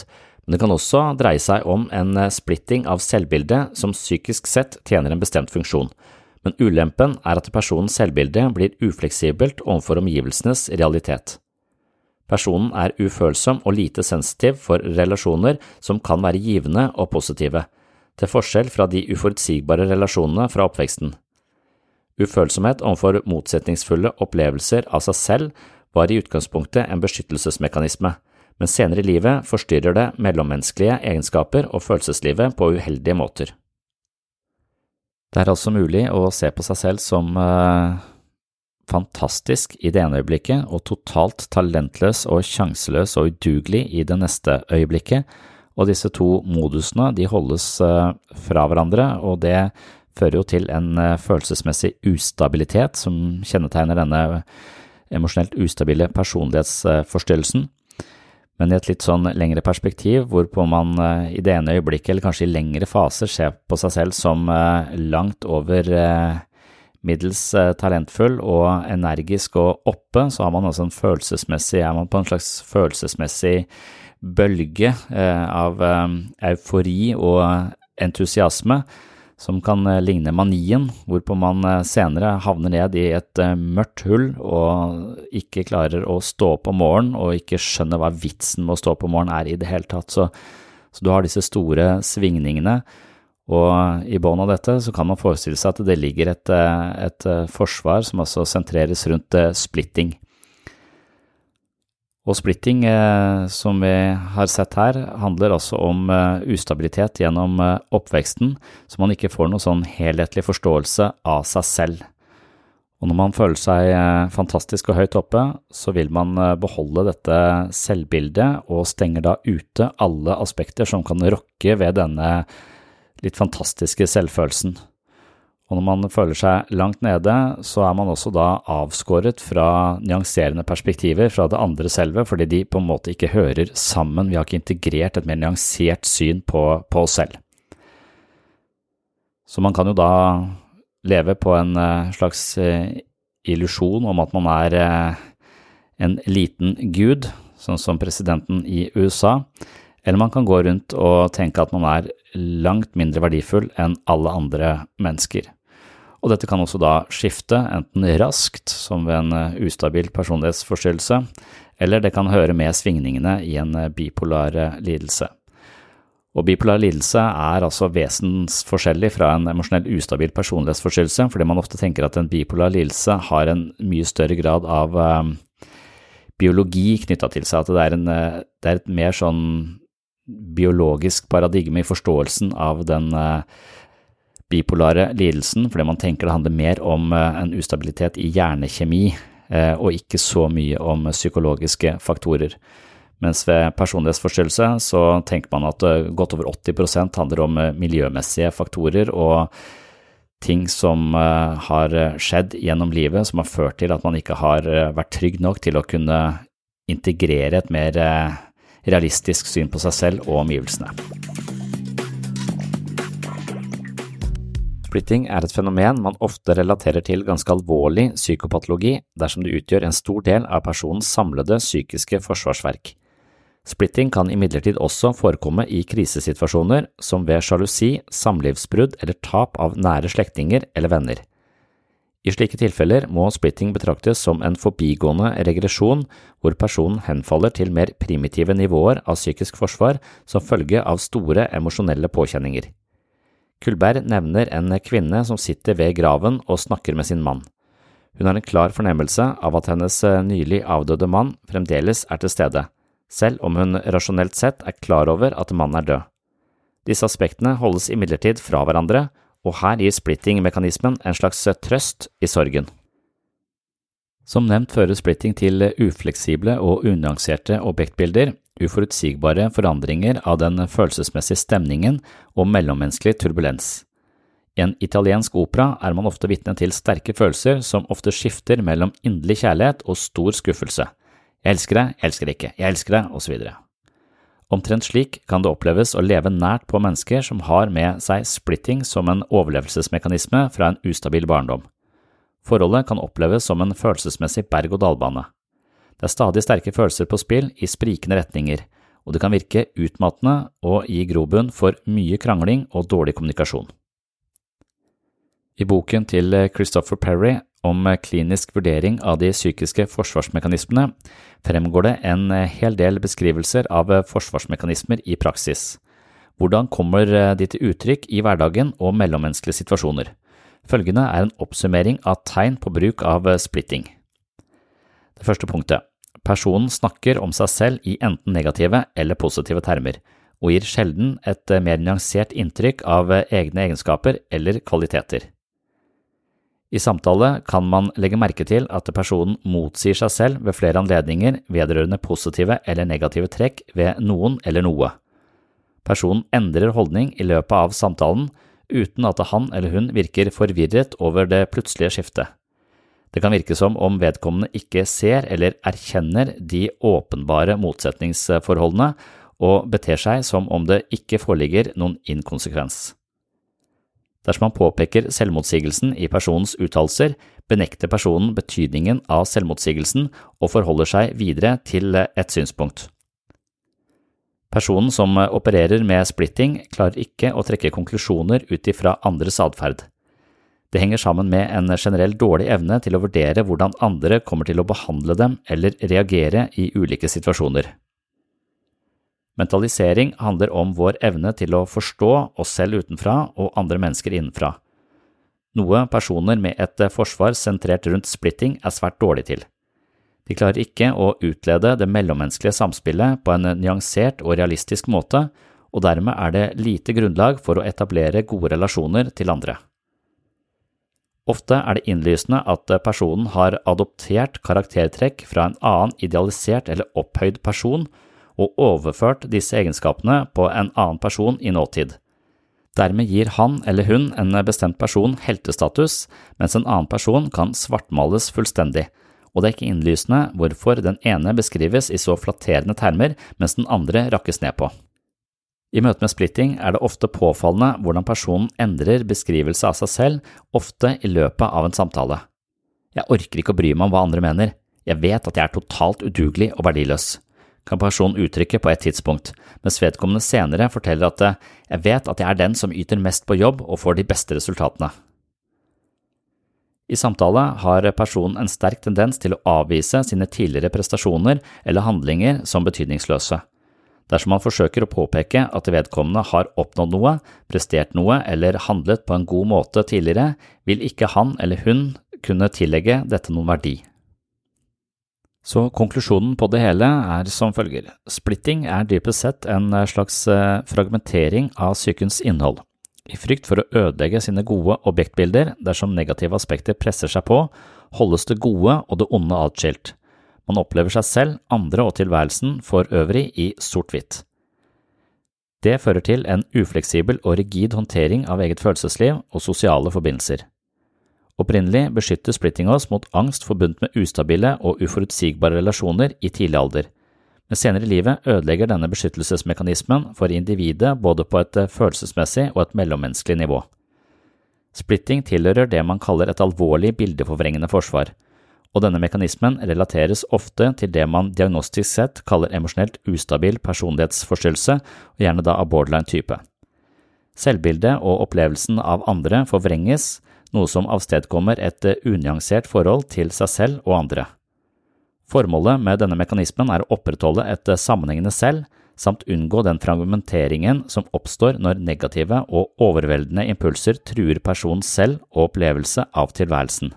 Speaker 5: Men det kan også dreie seg om en splitting av selvbildet som psykisk sett tjener en bestemt funksjon, men ulempen er at personens selvbilde blir ufleksibelt overfor omgivelsenes realitet. Personen er ufølsom og lite sensitiv for relasjoner som kan være givende og positive, til forskjell fra de uforutsigbare relasjonene fra oppveksten. Ufølsomhet overfor motsetningsfulle opplevelser av seg selv var i utgangspunktet en beskyttelsesmekanisme, men senere i livet forstyrrer det mellommenneskelige egenskaper og følelseslivet på uheldige måter. Det er altså mulig å se på seg selv som fantastisk i det ene øyeblikket og totalt talentløs og sjanseløs og udugelig i det neste øyeblikket, og disse to modusene de holdes fra hverandre, og det fører jo til en følelsesmessig ustabilitet som kjennetegner denne emosjonelt ustabile personlighetsforstyrrelsen. Men i et litt sånn lengre perspektiv, hvorpå man i det ene øyeblikket, eller kanskje i lengre faser, ser på seg selv som langt over middels talentfull og energisk og oppe, så har man også er man på en slags følelsesmessig bølge av eufori og entusiasme, som kan ligne manien, hvorpå man senere havner ned i et mørkt hull og ikke klarer å stå opp om morgenen og ikke skjønner hva vitsen med å stå opp om morgenen i det hele tatt. Så du har disse store svingningene, og i bånn av dette så kan man forestille seg at det ligger et forsvar som altså sentreres rundt splitting. Og splitting, som vi har sett her, handler også om ustabilitet gjennom oppveksten, så man ikke får noen sånn helhetlig forståelse av seg selv. Og når man føler seg fantastisk og høyt oppe, så vil man beholde dette selvbildet og stenger da ute alle aspekter som kan rokke ved denne litt fantastiske selvfølelsen. Og når man føler seg langt nede, så er man også da avskåret fra nyanserende perspektiver fra det andre selve, fordi de på en måte ikke hører sammen. Vi har ikke integrert et mer nyansert syn på oss selv. Så man kan jo da leve på en slags illusjon om at man er en liten gud, sånn som presidenten i USA, eller man kan gå rundt og tenke at man er langt mindre verdifull enn alle andre mennesker. Og dette kan også da skifte, enten raskt, som ved en ustabil personlighetsforstyrrelse, eller det kan høre med svingningene i en bipolar lidelse. Og bipolar lidelse er altså vesensforskjellig fra en emosjonell ustabil personlighetsforstyrrelse, fordi man ofte tenker at en bipolar lidelse har en mye større grad av biologi knyttet til seg, at det er et mer sånn biologisk paradigme i forståelsen av den bipolare lidelsen, fordi man tenker det handler mer om en ustabilitet i hjernekjemi, og ikke så mye om psykologiske faktorer. Mens ved personlighetsforstyrrelse så tenker man at godt over 80% handler om miljømessige faktorer og ting som har skjedd gjennom livet, som har ført til at man ikke har vært trygg nok til å kunne integrere et mer realistisk syn på seg selv og omgivelsene. Splitting er et fenomen man ofte relaterer til ganske alvorlig psykopatologi dersom det utgjør en stor del av personens samlede psykiske forsvarsverk. Splitting kan imidlertid også forekomme i krisesituasjoner som ved sjalusi, samlivsbrudd eller tap av nære slektninger eller venner. I slike tilfeller må splitting betraktes som en forbigående regresjon hvor personen henfaller til mer primitive nivåer av psykisk forsvar som følge av store emosjonelle påkjenninger. Kullberg nevner en kvinne som sitter ved graven og snakker med sin mann. Hun har en klar fornemmelse av at hennes nylig avdøde mann fremdeles er til stede, selv om hun rasjonelt sett er klar over at mannen er død. Disse aspektene holdes imidlertid fra hverandre, og her gir splitting-mekanismen en slags trøst i sorgen. Som nevnt fører splitting til ufleksible og unyanserte objektbilder, uforutsigbare forandringer av den følelsesmessige stemningen og mellommenneskelig turbulens. I en italiensk opera er man ofte vitne til sterke følelser som ofte skifter mellom inderlig kjærlighet og stor skuffelse. Jeg elsker deg, jeg elsker ikke, jeg elsker deg, og så videre. Omtrent slik kan det oppleves å leve nært på mennesker som har med seg splitting som en overlevelsesmekanisme fra en ustabil barndom. Forholdet kan oppleves som en følelsesmessig berg- og dalbane. Det er stadig sterke følelser på spill i sprikende retninger, og det kan virke utmattende og gi grobunn for mye krangling og dårlig kommunikasjon. I boken til Christopher Perry om klinisk vurdering av de psykiske forsvarsmekanismene fremgår det en hel del beskrivelser av forsvarsmekanismer i praksis. Hvordan kommer de til uttrykk i hverdagen og mellommenneskelige situasjoner? Følgende er en oppsummering av tegn på bruk av splitting. Det første punktet. Personen snakker om seg selv i enten negative eller positive termer, og gir sjelden et mer nyansert inntrykk av egne egenskaper eller kvaliteter. I samtale kan man legge merke til at personen motsier seg selv ved flere anledninger vedrørende positive eller negative trekk ved noen eller noe. Personen endrer holdning i løpet av samtalen uten at han eller hun virker forvirret over det plutselige skiftet. Det kan virke som om vedkommende ikke ser eller erkjenner de åpenbare motsetningsforholdene og beter seg som om det ikke foreligger noen inkonsekvens. Dersom man påpeker selvmotsigelsen i personens uttalelser, benekter personen betydningen av selvmotsigelsen og forholder seg videre til et synspunkt. Personen som opererer med splitting klarer ikke å trekke konklusjoner ut ifra andres adferd. Det henger sammen med en generell dårlig evne til å vurdere hvordan andre kommer til å behandle dem eller reagere i ulike situasjoner. Mentalisering handler om vår evne til å forstå oss selv utenfra og andre mennesker innenfra. Noe personer med et forsvar sentrert rundt splitting er svært dårlig til. De klarer ikke å utlede det mellommenneskelige samspillet på en nyansert og realistisk måte, og dermed er det lite grunnlag for å etablere gode relasjoner til andre. Ofte er det innlysende at personen har adoptert karaktertrekk fra en annen idealisert eller opphøyd person og overført disse egenskapene på en annen person i nåtid. Dermed gir han eller hun en bestemt person heltestatus, mens en annen person kan svartmales fullstendig, og det er ikke innlysende hvorfor den ene beskrives i så flatterende termer, mens den andre rakkes ned på. I møte med splitting er det ofte påfallende hvordan personen endrer beskrivelse av seg selv, ofte i løpet av en samtale. Jeg orker ikke å bry meg om hva andre mener. Jeg vet at jeg er totalt udugelig og verdiløs, kan personen uttrykke på et tidspunkt, mens vedkommende senere forteller at jeg vet at jeg er den som yter mest på jobb og får de beste resultatene. I samtale har personen en sterk tendens til å avvise sine tidligere prestasjoner eller handlinger som betydningsløse. Dersom man forsøker å påpeke at vedkommende har oppnådd noe, prestert noe eller handlet på en god måte tidligere, vil ikke han eller hun kunne tillegge dette noen verdi. Så konklusjonen på det hele er som følger. Splitting er dypest sett en slags fragmentering av psykens innhold. I frykt for å ødelegge sine gode objektbilder dersom negative aspekter presser seg på, holdes det gode og det onde atskilt. Man opplever seg selv, andre og tilværelsen for øvrig i sort-hvitt. Det fører til en ufleksibel og rigid håndtering av eget følelsesliv og sosiale forbindelser. Opprinnelig beskytter splitting oss mot angst forbundet med ustabile og uforutsigbare relasjoner i tidlig alder. Men senere i livet ødelegger denne beskyttelsesmekanismen for individet både på et følelsesmessig og et mellommenneskelig nivå. Splitting tilhører det man kaller et alvorlig bildeforvrengende forsvar, og denne mekanismen relateres ofte til det man diagnostisk sett kaller emosjonelt ustabil personlighetsforstyrrelse, og gjerne da av borderline type. Selvbildet og opplevelsen av andre forvrenges, noe som avstedkommer et unyansert forhold til seg selv og andre. Formålet med denne mekanismen er å opprettholde et sammenhengende selv, samt unngå den fragmenteringen som oppstår når negative og overveldende impulser truer personens selv og opplevelse av tilværelsen.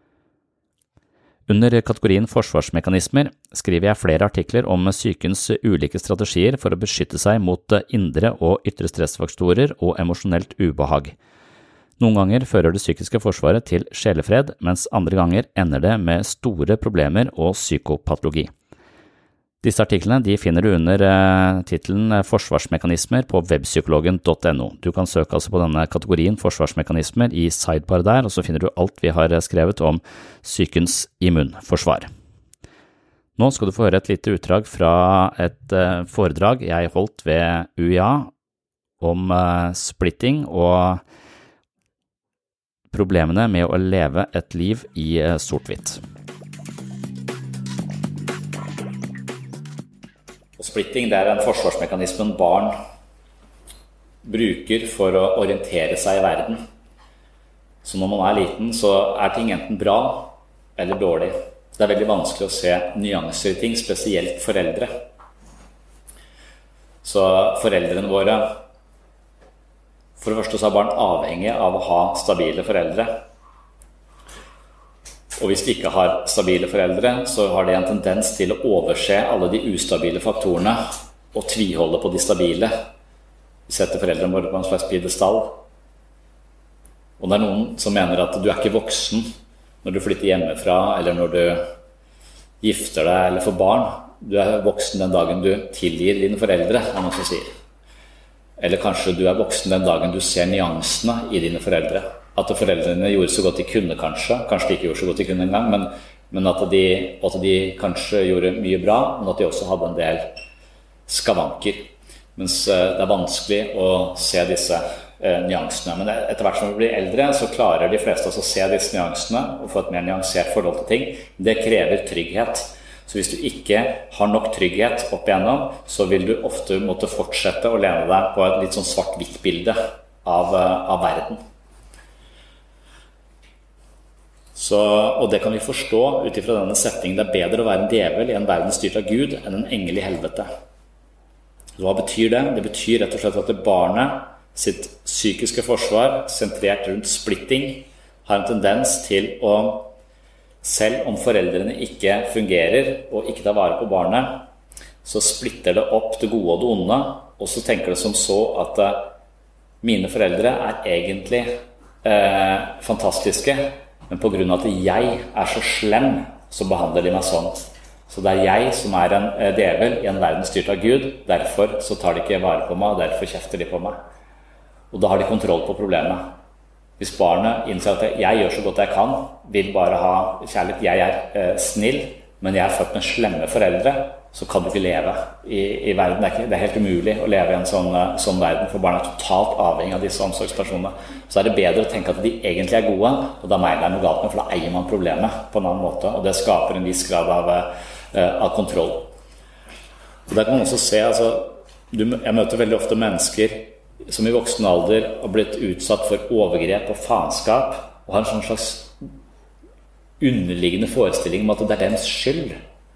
Speaker 5: Under kategorien forsvarsmekanismer skriver jeg flere artikler om psykens ulike strategier for å beskytte seg mot indre og ytre stressfaktorer og emosjonelt ubehag. Noen ganger fører det psykiske forsvaret til sjelefred, mens andre ganger ender det med store problemer og psykopatologi. Disse artiklene finner du under titelen Forsvarsmekanismer på webpsykologen.no. Du kan søke altså på denne kategorien forsvarsmekanismer i sidebar der, og så finner du alt vi har skrevet om psykens immunforsvar. Nå skal du få høre et lite utdrag fra et foredrag jeg holdt ved UiA om splitting og problemene med å leve et liv i sort-hvitt. Og splitting, det en forsvarsmekanismen barn bruker for å orientere seg i verden. Så når man liten, så ting enten bra eller dårlig. Det veldig vanskelig å se nyanser i ting, spesielt foreldre. Så foreldrene våre, for det første så barn avhengig av å ha stabile foreldre. Og hvis de ikke har stabile foreldre, så har de en tendens til å overse alle de ustabile faktorene og tviholde på de stabile. Vi setter foreldrene våre på en slags piedestal. Og det noen som mener at du ikke voksen når du flytter hjemmefra, eller når du gifter deg eller får barn. Du voksen den dagen du tilgir dine foreldre, noen som sier. Eller kanskje du voksen den dagen du ser nyansene i dine foreldre. At foreldrene gjorde så godt de kunne, kanskje de ikke gjorde så godt de kunne engang, men at de kanskje gjorde mye bra, men at de også hadde en del skavanker. Mens det vanskelig å se disse nyansene. Men etter hvert som vi blir eldre, så klarer de fleste å se disse nyansene og få et mer nyansert forhold til ting. Det krever trygghet. Så hvis du ikke har nok trygghet opp igjennom, så vil du ofte måtte fortsette å lene deg på et litt sånn svart-hvitt bilde av verden. Og det kan vi forstå ut ifra denne settingen. Det bedre å være en djevel i en verden styrt av Gud enn en engel i helvete. Hva betyr det? Det betyr rett og slett at barnet sitt psykiske forsvar, sentrert rundt splitting, har en tendens til å, selv om foreldrene ikke fungerer og ikke tar vare på barnet, så splitter det opp det gode og det onde, og så tenker det som så at mine foreldre egentlig fantastiske, men på grunn av at jeg så slem, så behandler de meg sånn. Så det jeg som en djevel i en verden styrt av Gud, derfor så tar de ikke vare på meg, og derfor kjefter de på meg. Og da har de kontroll på problemet. Hvis barnet innser at jeg gjør så godt jeg kan, vil bare ha kjærlighet, jeg snill, men jeg født med slemme foreldre, så kan du ikke leve i verden. Det helt umulig å leve i en sånn verden, for barn totalt avhengig av disse omsorgspersonene. Så det bedre å tenke at de egentlig gode, og da mener det noe galt med, for da eier man problemet på en annen måte, og det skaper en viss grad av kontroll. Og der kan man også se, jeg møter veldig ofte mennesker som i voksen alder har blitt utsatt for overgrep og faenskap, og har en sånn slags underliggende forestilling om at det deres skyld.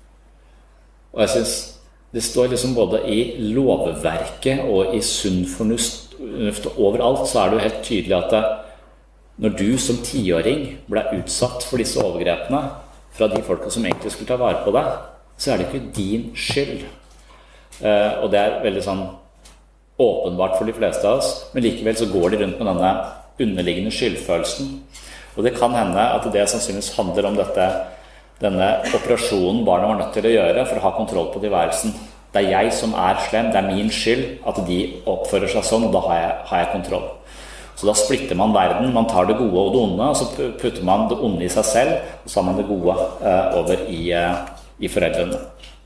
Speaker 5: Og jeg synes det står liksom både i lovverket og i sunn fornuft overalt, så det jo helt tydelig at når du som 10-åring ble utsatt for disse overgrepene fra de folka som egentlig skulle ta vare på deg, så det ikke din skyld. Og det veldig sånn åpenbart for de fleste av oss, men likevel så går de rundt med denne underliggende skyldfølelsen. Og det kan hende at det sannsynligvis handler om denne operasjonen barnet var nødt til å gjøre for å ha kontroll på tilværelsen. Det jeg som slem, det min skyld at de oppfører seg sånn, og da har jeg kontroll. Så da splitter man verden, man tar det gode og det onde, og så putter man det onde i seg selv, og så har man det gode over i foreldrene.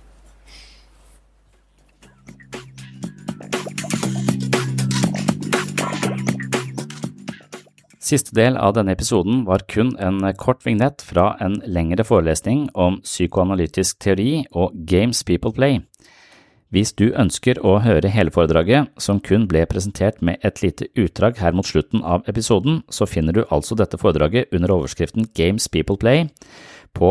Speaker 5: Siste del av denne episoden var kun en kort vignett fra en lengre forelesning om psykoanalytisk teori og games people play. Hvis du ønsker å høre hele foredraget, som kun ble presentert med et lite utdrag her mot slutten av episoden, så finner du altså dette foredraget under overskriften Games People Play på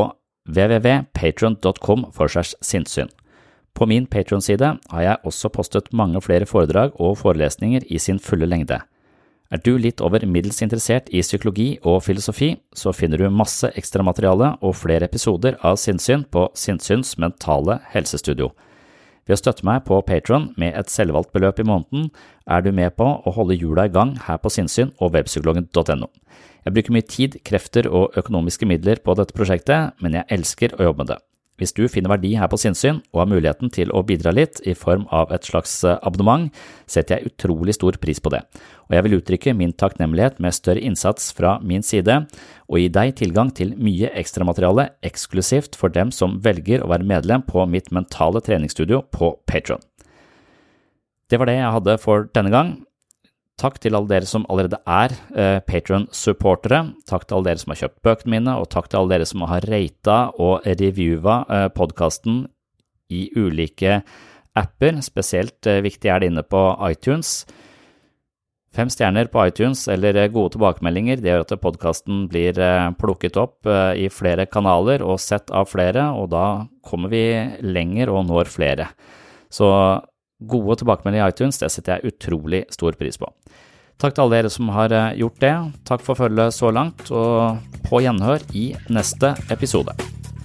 Speaker 5: www.patreon.com/sinnssyn. På min Patreon-side har jeg også postet mange flere foredrag og forelesninger i sin fulle lengde. Du litt over middels interessert i psykologi og filosofi, så finner du masse ekstra materiale og flere episoder av Sinnssyn på Sinnsyns mentale helsestudio. Ved å støtte meg på Patreon med et selvvalgt beløp i måneden, du med på å holde hjula i gang her på Sinnssyn og webpsykologen.no. Jeg bruker mye tid, krefter og økonomiske midler på dette prosjektet, men jeg elsker å jobbe med det. Hvis du finner verdi her på Sinnssyn og har muligheten til å bidra litt i form av et slags abonnement, setter jeg utrolig stor pris på det. Og jeg vil uttrykke min takknemlighet med større innsats fra min side, og gi deg tilgang til mye ekstra materiale eksklusivt for dem som velger å være medlem på mitt mentale treningsstudio på Patreon. Det var det jeg hadde for denne gang. Takk til alle dere som allerede Patreon-supportere. Takk til alle dere som har kjøpt bøkene mine, og takk til alle dere som har ratet og reviewet podcasten i ulike apper, spesielt viktig er det inne på iTunes. 5 stjerner på iTunes eller gode tilbakemeldinger, det gjør at podcasten blir plukket opp i flere kanaler og sett av flere, og da kommer vi lenger og når flere. Så gode tilbakemeldinger i iTunes, det setter jeg utrolig stor pris på. Takk til alle dere som har gjort det. Takk for følget så langt, og på gjenhør i neste episode.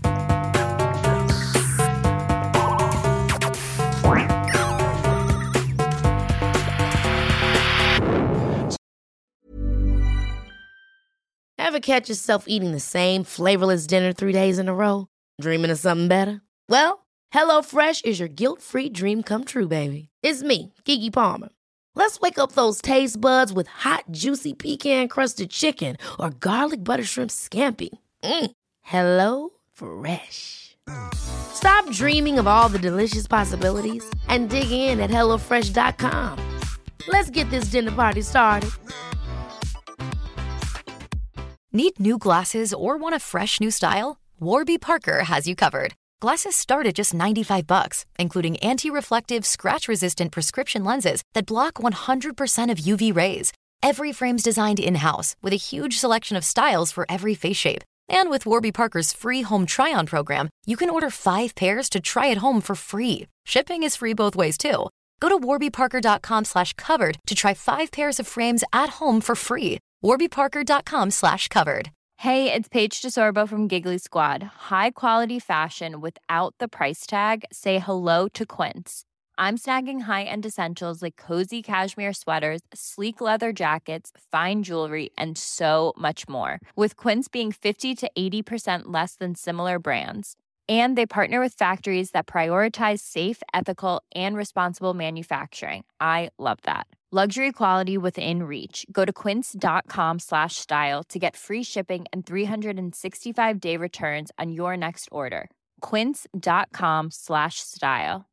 Speaker 1: Ever catch yourself eating the same flavorless dinner 3 days in a row? Dreaming of something better? Well, HelloFresh is your guilt-free dream come true, baby. It's me, Keke Palmer. Let's wake up those taste buds with hot, juicy pecan-crusted chicken or garlic butter shrimp scampi. Hello Fresh. Stop dreaming of all the delicious possibilities and dig in at HelloFresh.com. Let's get this dinner party started.
Speaker 7: Need new glasses or want a fresh new style? Warby Parker has you covered. Glasses start at just $95, including anti-reflective, scratch-resistant prescription lenses that block 100% of UV rays. Every frame's designed in-house with a huge selection of styles for every face shape. And with Warby Parker's free home try-on program, you can order 5 pairs to try at home for free. Shipping is free both ways, too. Go to warbyparker.com/covered to try 5 pairs of frames at home for free. warbyparker.com/covered.
Speaker 8: Hey, it's Paige DeSorbo from Giggly Squad. High quality fashion without the price tag. Say hello to Quince. I'm snagging high-end essentials like cozy cashmere sweaters, sleek leather jackets, fine jewelry, and so much more. With Quince being 50 to 80% less than similar brands. And they partner with factories that prioritize safe, ethical, and responsible manufacturing. I love that. Luxury quality within reach. Go to quince.com/style to get free shipping and 365-day returns on your next order. Quince.com/style.